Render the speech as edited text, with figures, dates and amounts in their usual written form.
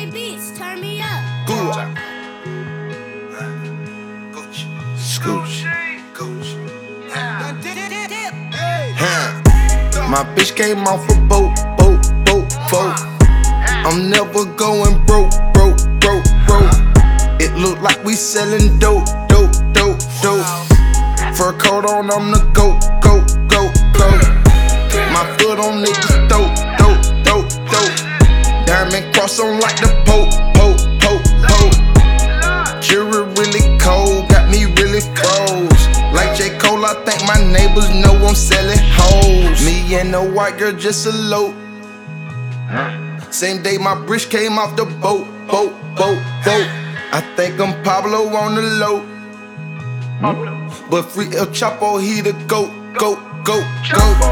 J Beats, turn me up. Gooch. Scooch. Gooch. My bitch came off a boat. I'm never going broke. It look like we selling dope. Fur coat on, I'm the go. My foot on niggas dope. Diamond cross on like the Pope. Jury really cold, got me really froze. Like J. Cole, I think my neighbors know I'm selling hoes. Me and the white girl just elope. Same day my bridge came off the boat. I think I'm Pablo on the low. But free El Chapo, he the goat.